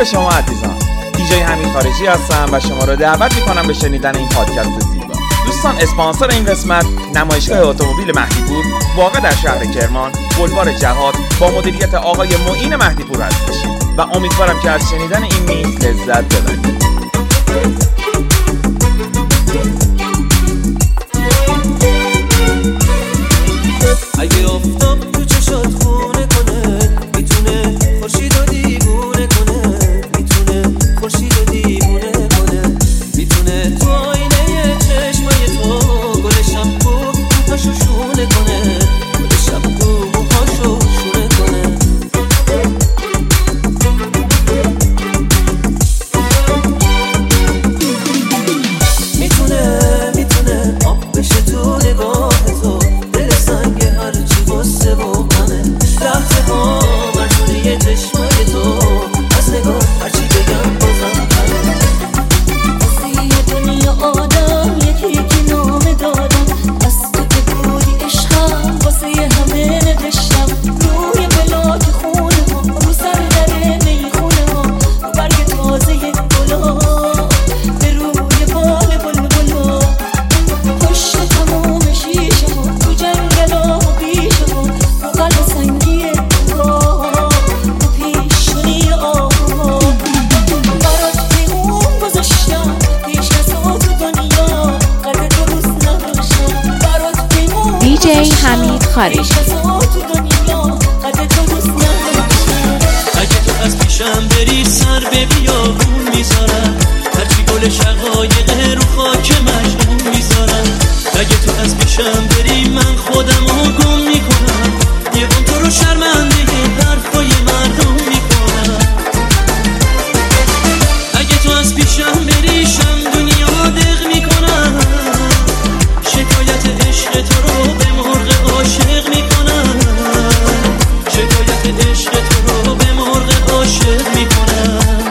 به شما عزیزان. دیجی حمید خارجی هستم و شما رو دعوت میکنم به شنیدن این پادکست زیبا. دوستان، اسپانسر این قسمت نمایشگاه اتومبیل مهدیپور واقع در شهر کرمان، بولوار جهاد، با مدیریت آقای معین مهدیپور هستش و امیدوارم که از شنیدن این میز لذت ببرید. اگه آفتاب تو چشات خونه کنه، میتونه خورشید رو دیوونه کنه، میتونه خورشید رو دیوونه کنه، میتونه تو آینه چشمای تو گل شمپو موهاشو شونه کنه، گل شمپو موهاشو شونه کنه. میتونه آب بشه تو نگاه تو، دل سنگ هرچی غصه و غمه، لحظه ها مجبوری چشمای تو، از نگاه هرچی بگم بازم کمه. واسه یه دنیا آدم یکی که نامه دادم، دست که بودی عشقم واسه همه نوشتم، روی بلاک خونه ها، رو سر در میخونه ها، رو برگ تازه گلا، به روی بال بلبلا، پشت تمام شیشه ها، تو جنگل ها و بیشه ها، رو قلب سنگی نگاه، رو پیشونی آهو، برات پیغون گذاشتم پیش کسا تو دنیا، قدر تو روز نداشتم، برات پیغون دیجی حمید خارجی. پیش کسا تو دنیا، قدر تو روز نداشتم. اگه تو از پیشم بری سر به بیابون میذارم، هرچی گل شقایق رو خاک مجنون میذارم. اگه تو از پیشم بری من خودمو گم میکنم، یه بون تو رو شرمنده حرفای مردم میکنم. اگه تو از پیشم بری شم دنیا دق میکنم، شکایت عشق تو رو به مرغ عاشق میکنم، شکایت عشق تو رو به مرغ عاشق میکنم.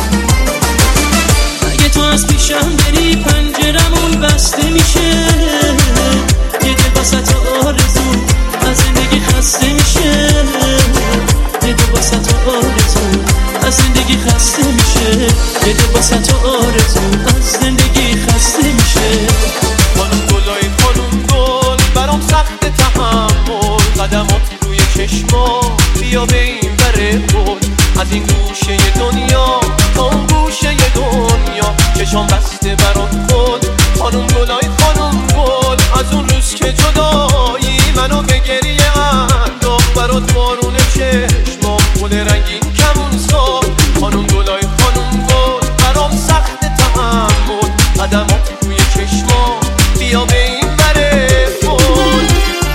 اگه تو از پیشم بری پنجرمون بسته میشه، یه دل واسط آرزو از زندگی خسته میشه، یه دل واسط آرزو از زندگی خسته میشه، یه دل واسط آرزو از زندگی خسته میشه. خانم گلای خانم گل برام سخت تحمل، قدمات روی چشما بیا به این بره بود، از این گوشه دنیا تا اون گوشه دنیا، چشام بسته برات خود. خانم گلای خانم گل از اون روز که جدایی منو به گریه انداخت، برات بارون چشمام گل رنگین کمون ساخت. خانم گلای خانم گل برام سخت تحمل، قدمات روی چشما بیا به این بره بود.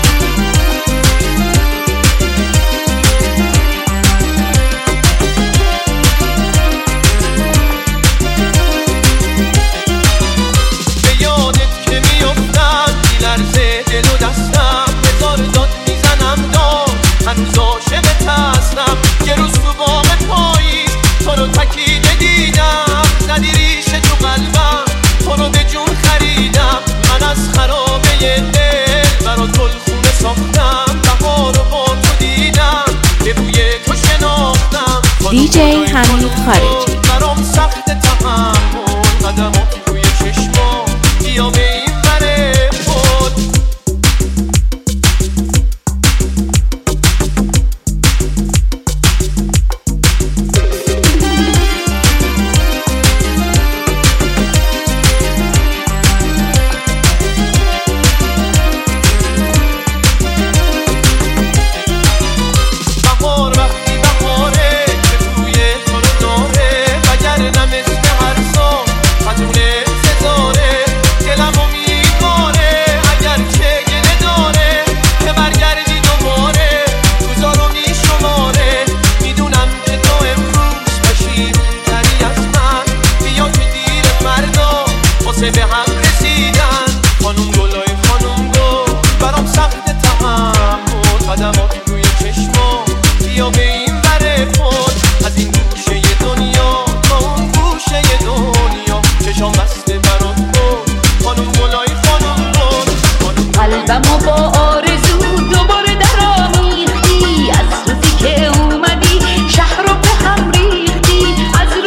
به یادت که میفتم میلرزه دل و دستم، هزار داد میزنم داد هنوز عاشقت هستم. یه روز تو باغ پاییز تو رو تکیده دیدم، زدی ریشه تو قلبم تو رو به جون خریدم. من از خرابه دل برات گلخونه ساختم، بهار رو با تو دیدم که بوی تو شناختم. دیجی حمید خارجی. برام سخت تحمل، قدمات روی چشما بیا به این بره بود. بهار وقتی بهاره که بوی تو رو داره، وگرنه مثل هر سال خزونه سزاره. دلمو میباره اگر چه گله داره، که برگردی دوباره روزا رو میشماره. میدونم که تو امروز پشیمون تری از من، بیا که دیر فردا واسه به هم رسیدن. خانم گلای خانم گل برام سخت تحمل، قدمات روی چشما بیا به این بره بود. از این گوشه دنیا تا اون گوشه دنیا، چشام بسته برات بود. خانم گلای خانم گل قلبمو با آرزو دوباره در آمیختی، از روزی که اومدی شهر رو به هم ریختی، از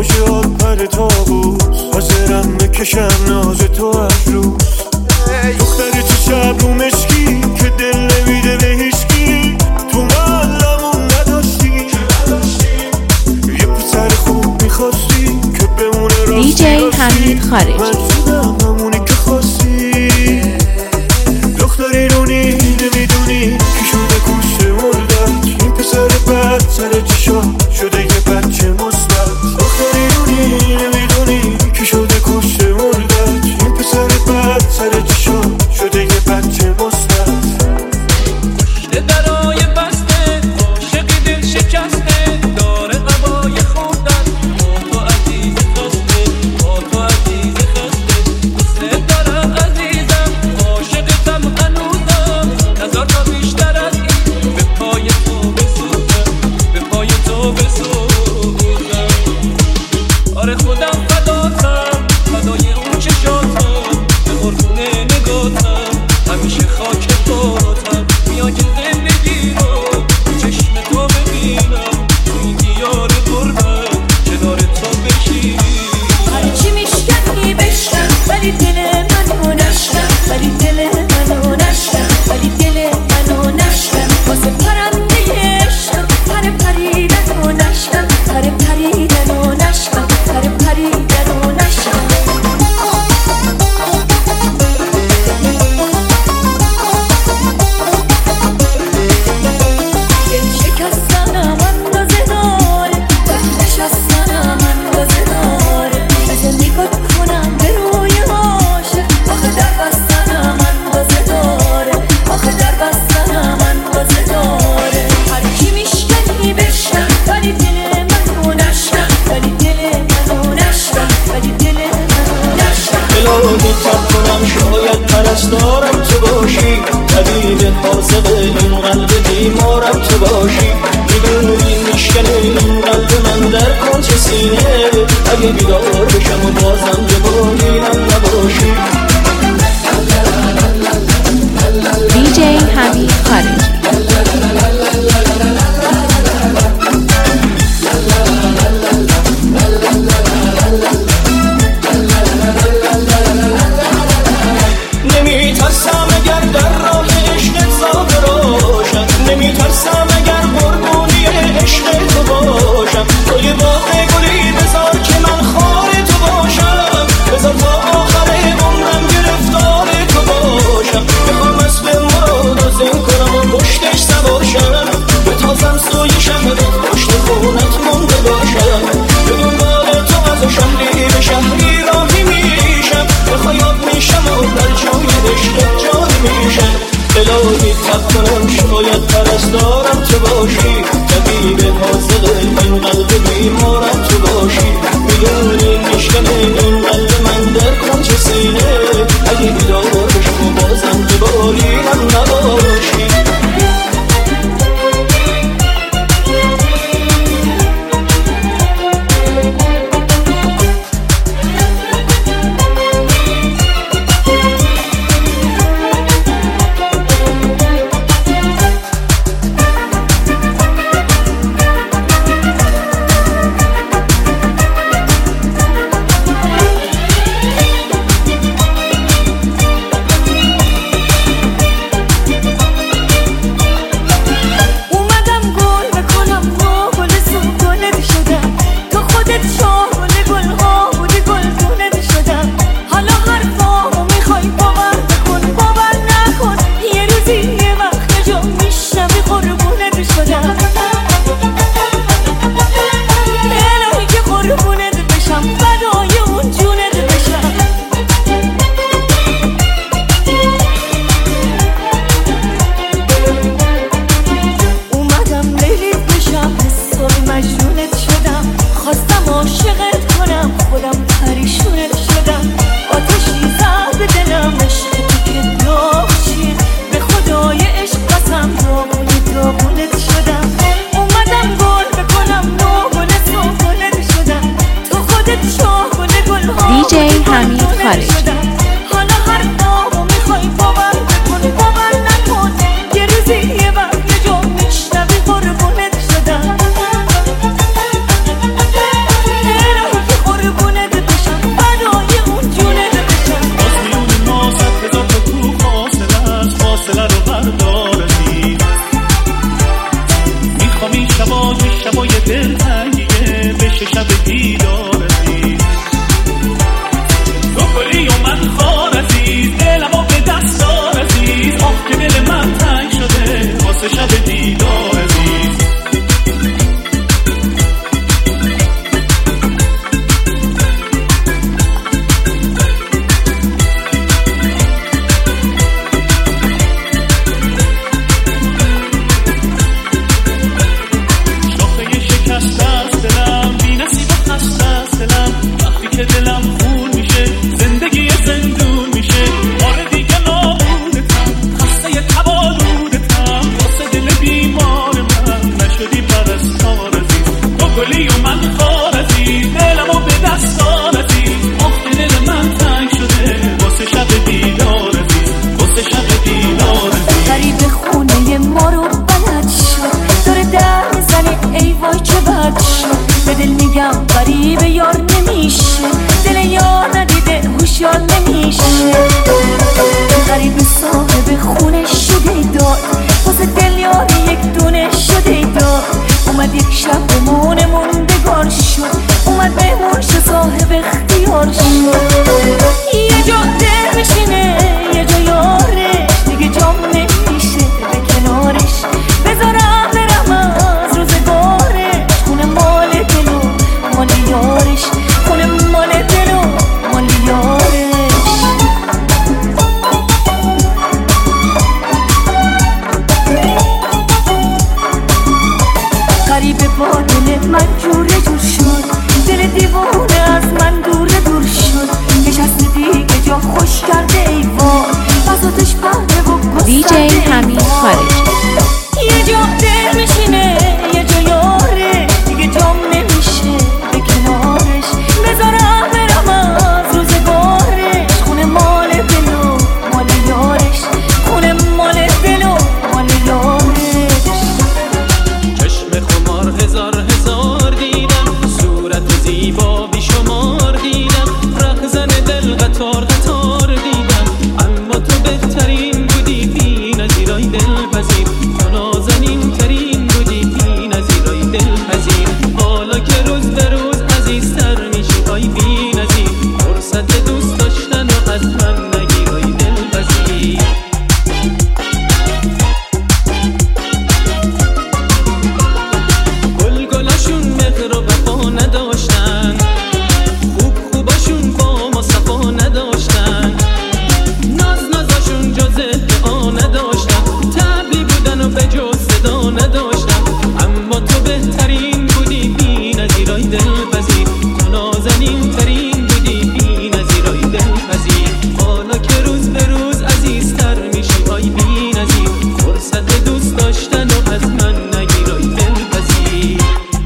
موجات پر تابوس حاضرم بکشم ناز تو از روز دختر چه شب رو مشکی که دل نمیده به هیچکی تو محلمون نداشتی یه پسر خوب میخواستی که بمونه راستی دیجی حمید خارجی من شدم همونی که خواستی دختری رونی نمیدونی کی شده کشته مردت این پسر بد سر چشا شده یه بچه مثبت دختری رونی نمیدونی کی شده کشته مردت این پسر بد سر چشا شده یه بچه مثبت کشته درای بسته عاشقی دل شکسته داره قبای خوندن با تو عزیز خسته با تو عزیز خسته دوست دارم عزیزم عاشقتم هنوزم نظر تا بیشتر از این به پای تو بسوزم به پای تو بسوزم آره خودم فداتم فدای اون چشاتم به قربونه نگاتم همیشه خاک پاتم میان که زندگی رو به چشم تو ببینم تو این دیار غربت کنار تو بشینم هرچی میشکنی بشکن ولی دل منو نشکن ولی دل منو نشکن ولی دل منو نشکن واسه پرنده عشقم پر پریدن و نشکن پر پریدن و نشکن پر پریدن و نشکن دل شکستنم اندازه داره نشستنم اندازه داره از نگاه کنم به روی عاشق آخه در بستنم اندازه داره آخه در بستنم اندازه داره هرکی میشکنی بشکن ولی دل منو نشکن ولی دل منو نشکن ولی دل منو نشکن الهی تب کنم شاید پرستارم تو باشی طبیب حاضق این قلب بیمارم تو باشی میدونی میشکنه این قلب من در کنج سینه اگه بیدار بشم و بازم به بالینم نباشی دیجی حمید خارجی نمیترسم اگر در راه عشقت زاده روشم نمیترسم اگر قربونی عشق تو باشم توی باغ گلی بذار که من خار تو باشم بذار تا آخر عمرم گرفتار تو باشم میخوام اسب مراد و زین کنم و پشتش سواشم بتازم سوی شهرت پشت خونت مونده باشم به دنبال تو از شهری به شهری راهی میشم بخوای یاد میشم و در جای عشقت جاری میشم الهی تب کنم شاید پرستارم تو باشی طبیب حاضق این قلب بیمارم تو باشی میدونی میشکنه این قلب من در کنج سینه اگه بیدار بشم و بازم به بالینم نباشی میگم غریب یار نمیشه، دل یار ندیده هوشیار نمیشه. غریب صاحب خونه شده دار، واسه دل یار یک دونه شده دار. اومد یک شب بمونه موندگار شد، اومد بمون شه صاحب اختیار شد. یه جا دل میشینه یه جا یاره، دیگه جام نمیشه به کنارش. بذارم برم از روزگارش، خونه مال دل و مال یارش، خونه مال دل و مال یارش. غریب با دل من جوره جور شد، دل دیوونه از من دوره دور شد. نشسته دیگه جا خوش کرده ایوان، بساتش پهده و گسترده دیجی حمید خارجی. یه جا دل میشینه یه جا یاره، دیگه جام نمیشه به کنارش. بذارم برم از روزگارش، خونه مال دل و مال یارش، خونه مال دل و مال یارش. چشم خمار هزار هزار دیدم، صورت زیبا بیشمار دیدم، رهزن دل قطار قطار دیدم. اما تو بهترین بودی بی نظیرای دلپذیر، تو نازنین ترین بودی بی نظیرای دلپذیر. حالا که روز به روز عزیزتر میشی آی بی نظیر، فرصت دوست داشتن و از من نگیرای دلپذیر. گلاشون مهر و وفا نداشتن، خوباشون با ما صفا نداشتن، نازشون جز ادعا نداشتن، طبلی بودن و به جز صدا نداشتن. اما تو بهترین بودی بی نظیرای دلپذیر، تو نازنین ترین بودی بی نظیرای دلپذیر. حالا که روز به روز عزیزتر میشی آی بی نظیر، فرصت دوست داشتن و از من نگیرای دلپذیر.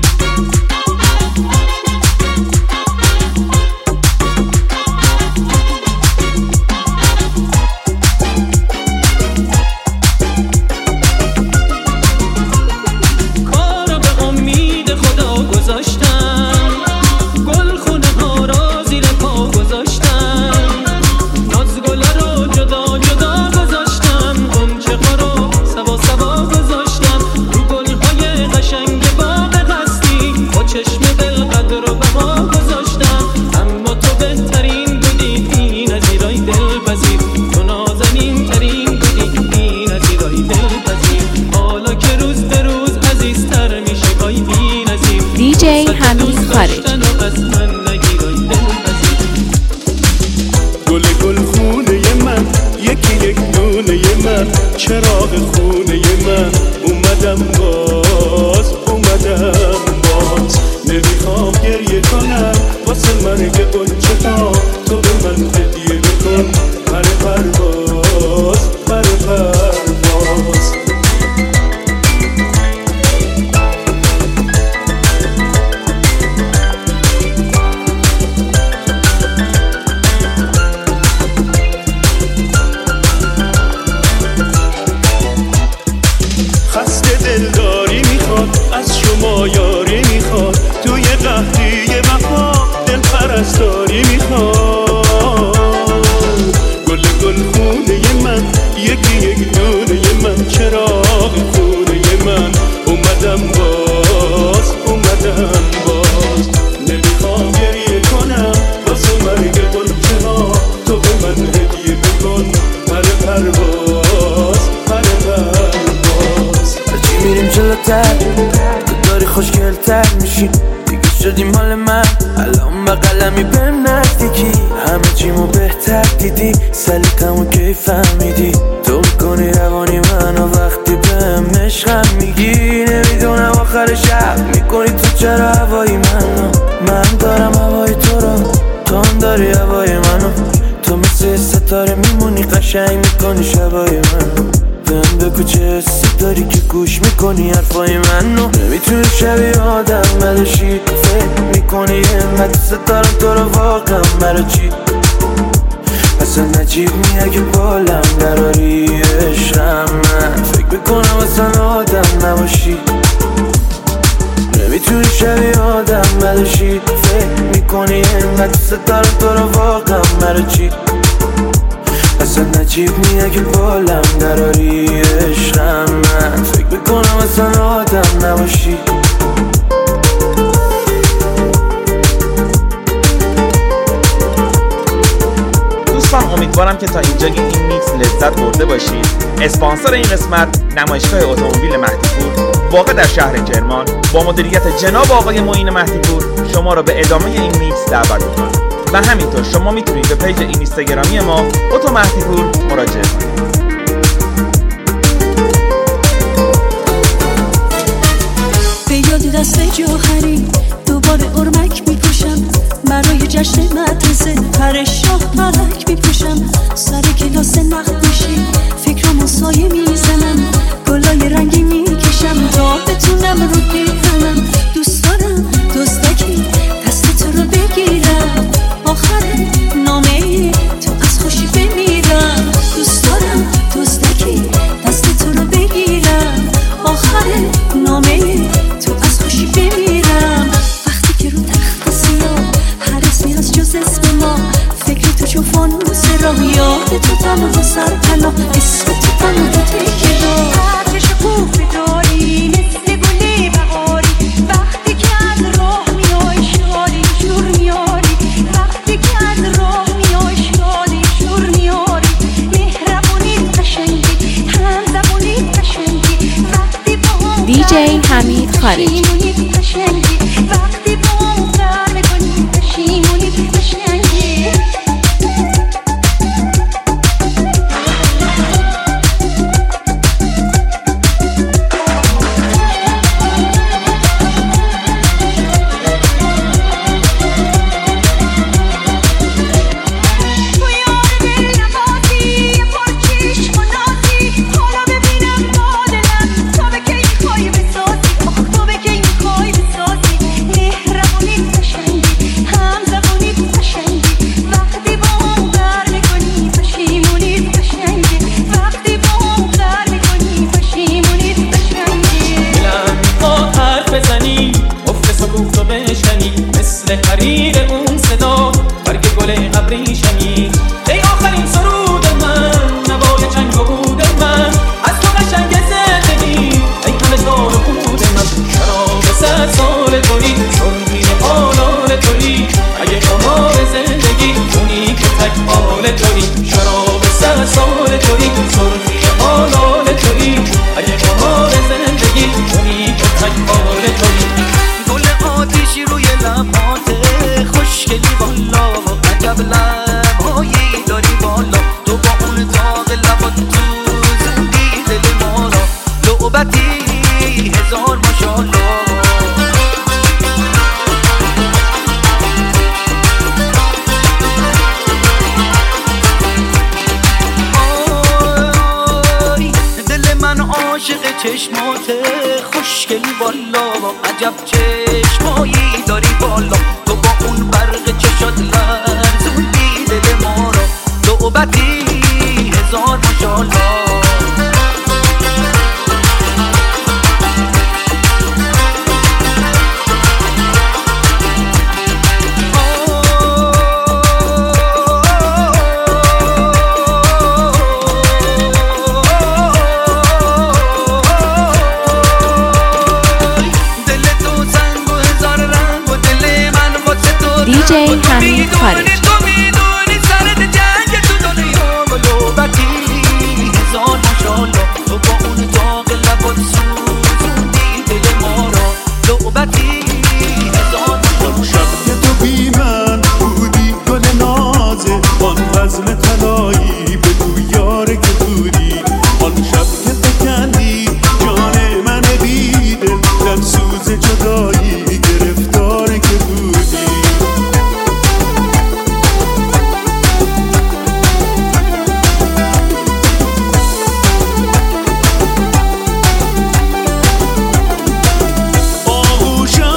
کارو به امید خدا گذاشتم، گل خونه ها را زیر پا گذاشتم، ناز گلا رو جدا جدا گذاشتم، غنچه ها رو سوا سوا گذاشتم، رو گل های قشنگ باغ قصدی با چشم دل قدر و بها گذاشتم. اما تو بهترین بودی بی نظیرای دلپذیر، تو نازنین ترین بودی بی نظیرای دلپذیر. حالا که روز به روز عزیزتر میشی آی بی نظیر، دیجی حمید خارجی. از من نگیرای دلپذیر. گل خونه من یکی یک دونه من، چراغ خونه من. اومدم باز نمیخوام گریه کنم واسه مرگ غنچه ها، تو به من هدیه بکن پر پرواز. خسته دلداری میخواد از شما، یاری میخواد توی قهری وفا، دل پرستاری میخواد. گل خونه من یکی یک دونه من، چراغ خونه من. اومدم باز نمیخوام گریه کنم واسه مرگ غنچه ها، تو به من هدیه بکن پر پرواز. هرچی میریم جلوتر تو داری خوشگلتر میشی، دیگه شدی مال من. الان بقلمی بهم نزدیکی، همه چیمو بهتر دیدی، سلیقمو کی فهمیدی. تو میکنی روانی منو وقتی بهم عشقم میگی. نمیدونم آخر شب میکنی تو چرا هوای منو، من دارم هوای تو رو، تو هم داری هوای منو. تو مثل ستاره میمونی، قشنگ میکنی شبای منو. بهم بگو چه حسی داری که گوش میکنی حرفای منو. نمیتونی شبیه آدم نداشی، فکر میکنی همت ستارم تو رو واقعا برا چی. اصلا نجیب می اگه بالم نراری عشقم، من فکر میکنم اصلا آدم نباشی. میتونی شبیه آدم بدوشی فکر میکنی اینقدر ستاره تو رو واقعا مرا چی اصلا نجیب نیه که بالم دراری عشقم من فکر میکنم اصلا آدم نباشی دوستان امیدوارم که تا اینجای این میکس لذت برده باشید. اسپانسر این قسمت نمایشگاه اتومبیل مهدیپور واقع در شهر کرمان با مدیریت جناب آقای معین مهدیپور شما را به ادامه این میکس دعوت می‌کنم و همینطور شما میتونید به پیج اینستاگرامی ما اتو مهدیپور مراجعه کنید. به یاد دست جوهری دوباره ارمک میپوشم برای جشن مدرسه پر شاه پرک میپوشم سر کلاس نقاشی فکرامو سایه میزنم گلای رنگی میکشم تا بتونم رو پیهنم دوست دارم دزدکی دست تو رو بگیرم آخر نامه تو از خوشی بمیرم دوست دارم دزدکی دست تو رو بگیرم آخر نامه تو از خوشی بمیرم وقتی که رو تخت سیاه هر اسمی از جز اسم ما فکر تو چون فانوس راه یاد تو تنها سر پناه اسم تو تنها تکیه دار آتش خوب داری مثل گل بهاری وقتی که از راه میای شادی شور میاری وقتی که از راه میای شادی شور میاری مهربونی قشنگی هم زبونی قشنگی وقتی با هم دیجی حمید خارجی وقتی با هم کار میکنی پشیمونی قشنگی چشمات خوشگلی والا عجب چشمایی داری بالا تو با اون برق چشات لرزوندی دل ما را لعبتی هزار ماشالله دیجی حمید خارجی آغوش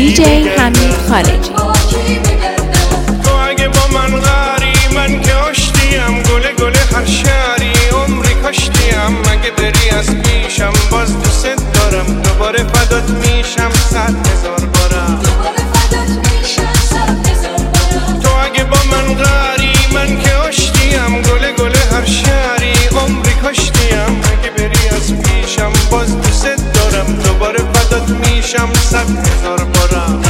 دیجی حمید خارجی. تو اگه با من غری من که آشتیم، گله گله هر شهری عمری کاشتیم. اگه بری از پیشم باز دوست دارم، دوباره فدات میشم 100,000 بارم. تو اگه با من غری من که آشتیم، گله گله هر شهری عمری کاشتیم. اگه بری از پیشم باز دوست دارم، دوباره فدات میشم 100,000 بارم.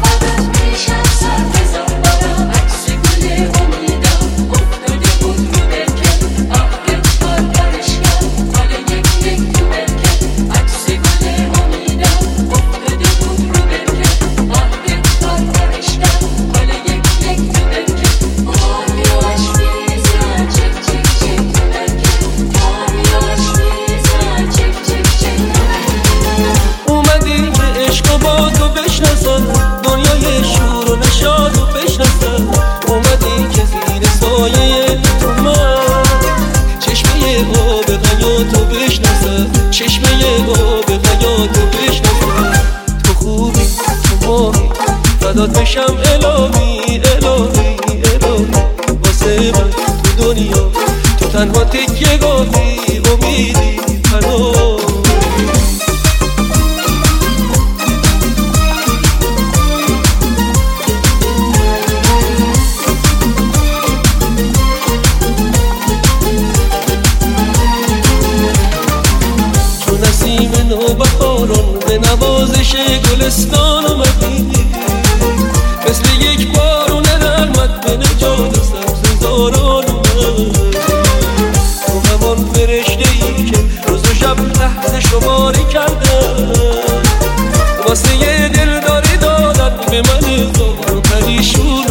فدات بشم الهی الهی الهی، واسه من تو دنیا تو تنها تکیه گاهی، امیدی پناهی. تو نسیم نوبهاران به نوازش گلستان اومدی، مثل یک بارون رحمت به نجات سبززاران اومد. تو همان فرشته‌ای که روز و شب لحظه شماری کردم، واسه یه دلداری دادن به من زار و پریشون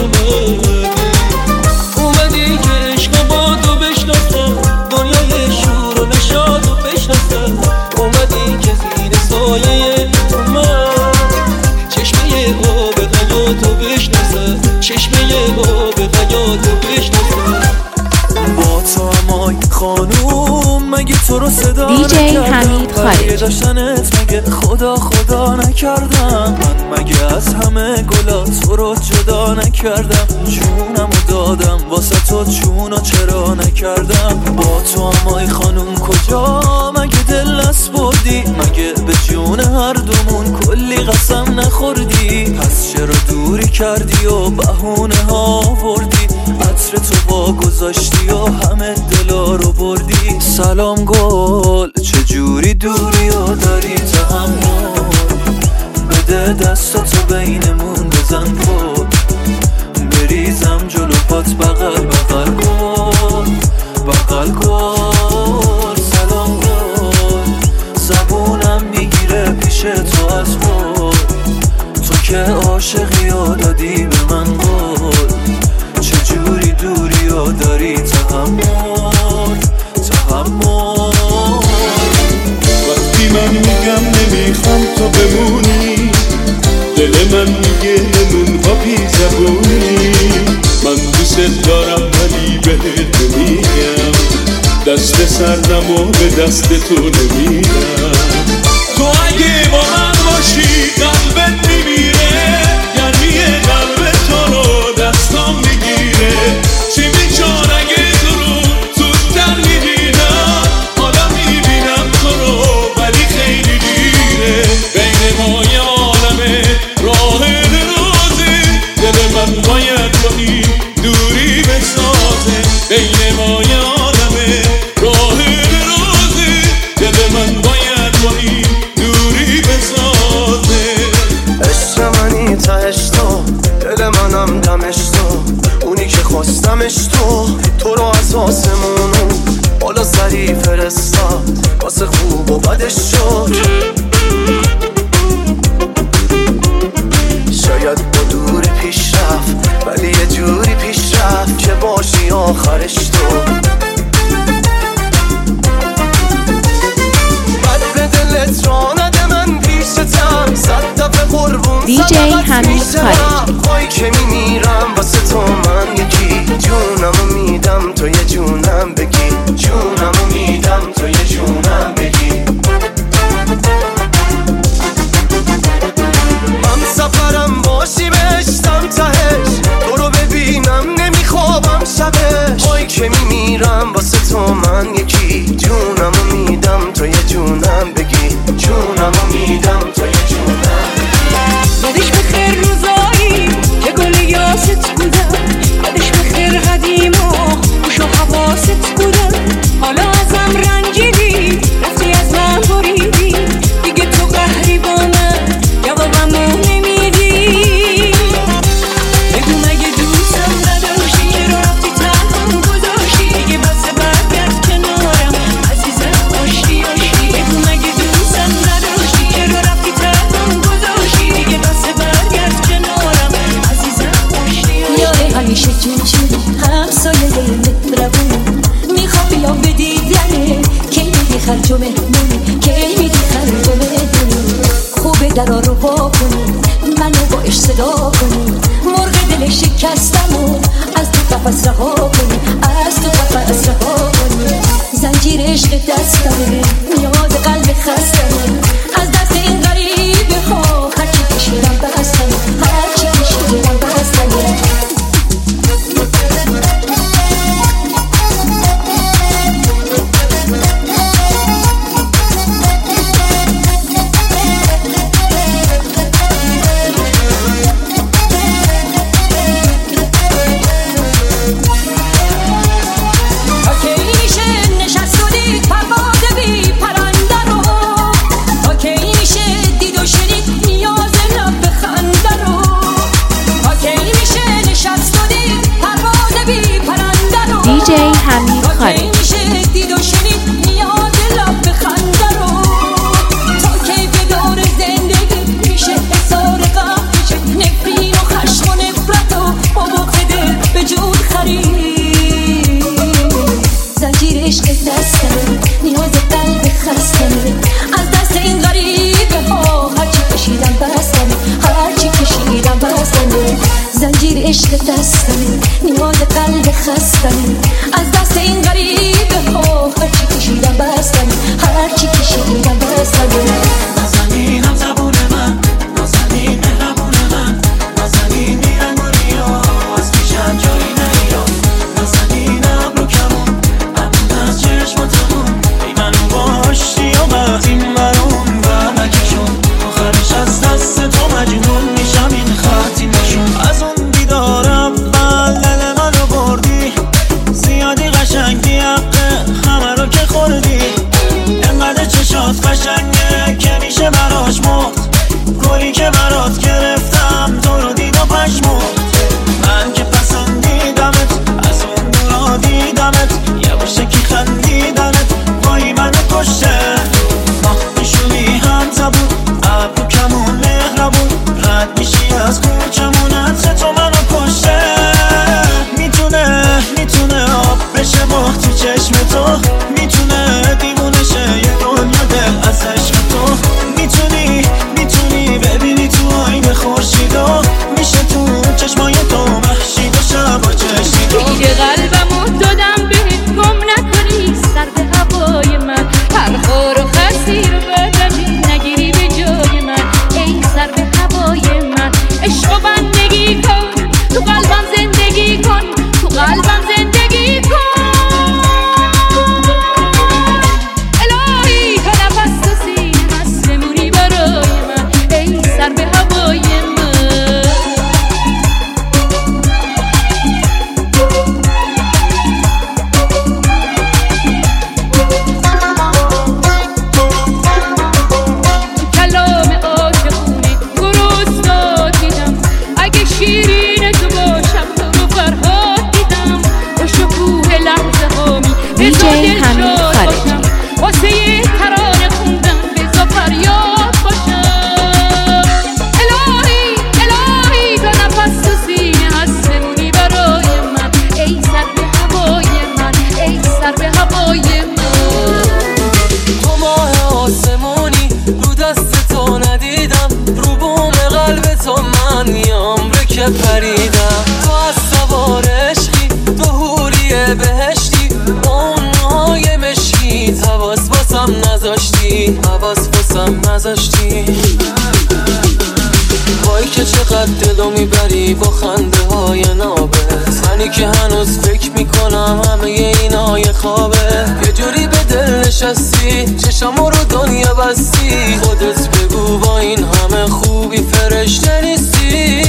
اومدی که عشق با تو بشناسم، دنیای شور و نشاط و بشناسم. اومدی که زیر سایه تو من چشمه آب حیاتو بشناسم، چشمه آب حیاتو بشناسم. با تو همای خانوم مگه تو رو صدا دیجی حمید خارجی. داشتنت مگه خدا خدا نکردم، من مگه از همه گلا تو رو جدا نکردم. جونمو دادم واسه تو، جونو چرا نکردم. با تو همای خانوم کجا مگه دل نسپردی، مگه به جون هر دومون کلی قسم نخوردی. پس چرا دوری کردی و بهونه ها آوردی، عطر تو با گذاشتی و همه دلا رو بردی. سلام گل چجوری دوری و داری تحمل، بده دستاتو بینمون بزن پل، بریزم جلو پات بغل بغل کن بغل کن. سلام گل زبونم میگیره پیش تو از خود، تو که عاشقی و دادی به من قول. چجوری دوری و داری تحمل تحمل. وقتی من میگم نمیخوام تو بمونی، دل من میگه نمون با بی زبونی. من دوست دارم ولی بهت نمیگم، دست سردم و به دست تو نمیدم. تو اگه با من باشی قلبت میمیره، گرمی قلب تو رو دستام میگیره. چی میچار اگه تو رو زودتر میبینم، حالا میبینم تو رو ولی خیلی دیره. بین ما یه عالمه راه درازه، دل من باید با این دوری بسازه. بین ما یه عالمه راه درازه، دل من باید با این دوری بسازه. عشق منی تهش تو، دل منم دمش تو، اونی که خواستمش تو رو از آسمونو بالا سری فرستاد، واسه خوب و بدش شد. شاید با دوری پیش رفت ولی یه جوری پیش رفت که باشی آخرش تو. بد به دلت را نده من پیشتم، 100 دفعه قربون دیجی حمید خارجی. خواهی که میمیرم واسه تو من یکی، جونمو میدم تو یه جونم بگی، جونمو میدم تو یه جونم بگی. خرج و مهمونی که میدی خرج و مهمونی خوبه درا رو وا کنی منو با عشق صدا کنی مرغ دل شکستمو از تو قفس رها کنی از تو قفس رها کنی زنجیر عشق دستمه نیاز قلب خستمه از دست این غریبه ها هرچی کشیدم بستمه هرچی کشیدم بستمه DJ حمید خارجی زنجیر عشق دستمه نیاز قلب خستمه از دست این غریبه ها هرچی کشیدم بستمه هرچی کشیدم بستمه نازنینم زبون من نازنین مهربون من نازنین میرنگونی ها از پیشم جایی نیا نازنینم رو کمون امون از چشماتمون ای منو باشتی و وقتی مرون و نکشون آخرش از دست تو مجنون میشم این خطی نشون از اون دیدارم دل منو بردی زیادی قشنگی حقه همه رو که خوردی انقدر چشات قشنگه که میشه براش مرد گلی که برات گرفتم تو رو دید و پشمرد من که پسندیدمت از اون دورا دیدمت یه باشه که خندیدنت پایی منو کشته ماه میشونی هم زبون ابرو کمون مهربون رد میشی از کوچمون عطر تو منو کشته میتونه آب بشه ماه تو چشم تو میتونه دیوونه شه یه دنیا دل از عشق تو میتونی ببینی تو آینه خورشیدو میشه تو چشمای تو محشید و شبا چشیدو دیگه قلبمو دادم بهت گم نکنی سر به هوای من هر خور و خسی رو بدمی نگیری به جای من ای سر به هوای من عشق و بندگی کن تو قلبم زندگی کن تو قلبم زندگی کن الهی تا نفس تو سینه هست بمونی برای من ای سر به هوای من کلام عاشقونه گرسنه دیدم اگه شیرین تو باشم تو رو فرهاد دیدم با شکوه لحظه هامی DJ حمید خارجی. واسه یه ترانه خوندم بزا فریاد باشم الهی تا نفس تو سینه هست بمونی برای من ای سر به هوای من ای سر به هوای من تو ماه آسمونی رو دست تو ندیدم رو بوم قلب تو من یه عمره که پریدم تو از سوار عشقی تو حوری بهشتی با اون موهای مشکی حواس باسم نذاشتی وای که چقدر دلو میبری با خنده های نابت منی که هنوز فکر میکنم همه اینا یه خوابه یه جوری به دل نشستی چشمو رو دنیا بستی خودت بگو با این همه خوبی فرشته نیستی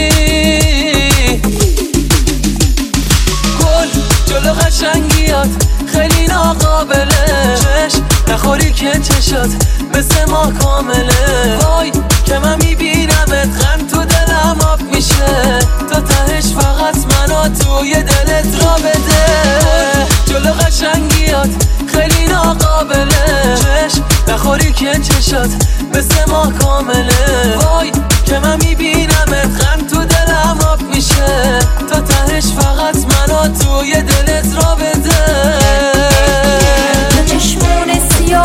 گل جلو قشنگیات خیلی ناقابله چشم نخوری که چشات مثل ما کامله وای که من میبینمت غم تو دلم آب میشه تا تهش فقط منو توی دلت را بده جلو قشنگیات خیلی ناقابله چشم نخوری که چشات مثل ما کامله وای که من میبینمت غم تو دلم آب میشه تا تهش فقط منو توی دلت را بده چشمون سیاه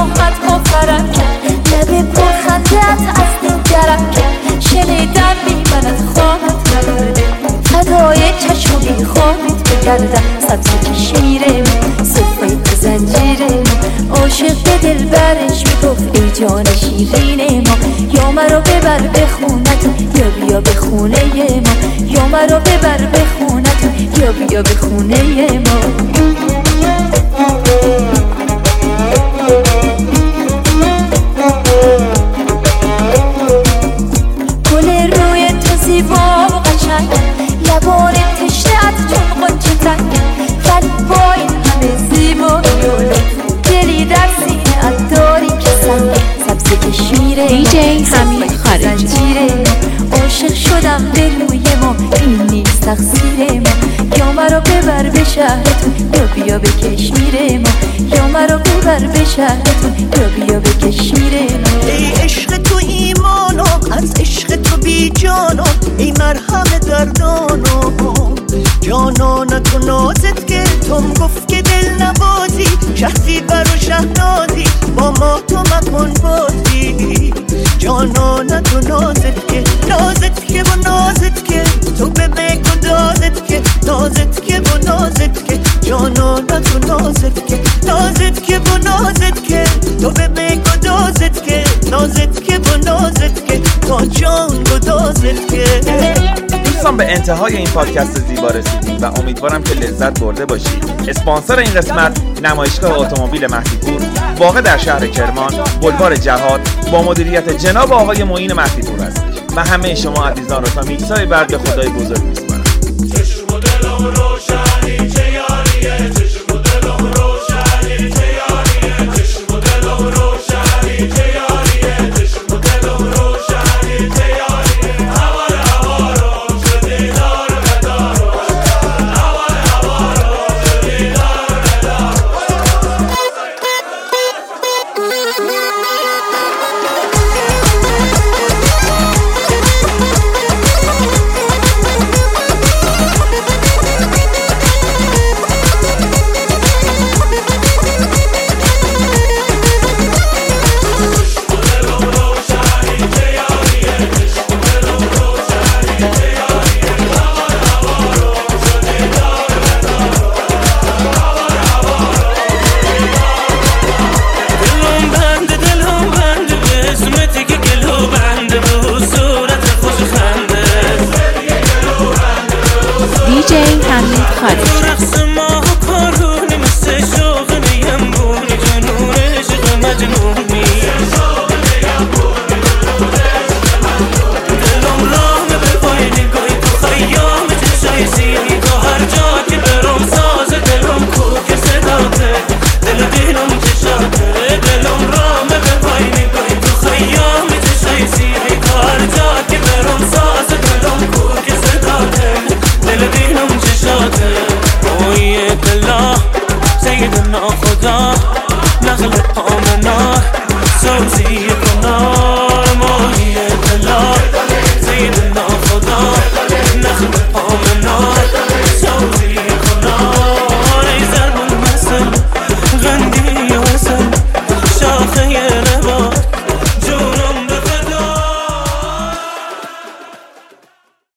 بیا به خونه ما. گل روی تو زیبا و قشنگ، لبان تشنه‌ات چون غنچه تنگ، ولی با این همه زیبایی و لطف دلی در سینه‌ات داری که سنگ. سبز کشمیره دیجی حمید خارجی. عاشق شدم به روی ما، این نیست تقصیر ما. یا مرا ببر به شهرتون یا بیا به کشمیر ما. یا مرا ببر به شهرتون یا بیا به کشمیر ما. ای عشق تو ایمانم، از عشق تو بی جانم، ای مرهم دردانم. جانان تو نازت که توم گفت که دل نبازی، شهری بر و شهنازی با ما تو مکن بازی. جانان تو نازت که و نازت که تو به بگو دازت که نازت که و نازت که. جانان تو نازت که و نازت که تو به بگو دازت که نازت که و نازت که تا جان گدازت که. دوستان به انتهای این پادکست زیبا رسیدیم و امیدوارم که لذت برده باشید. اسپانسر این قسمت نمایشگاه اتومبیل مهدیپور واقع در شهر کرمان، بلوار جهاد، با مدیریت جناب آقای معین مهدیپور هستش. و همه شما عزیزان رو تا میکسای بعد به خدای بزرگ میسپارم.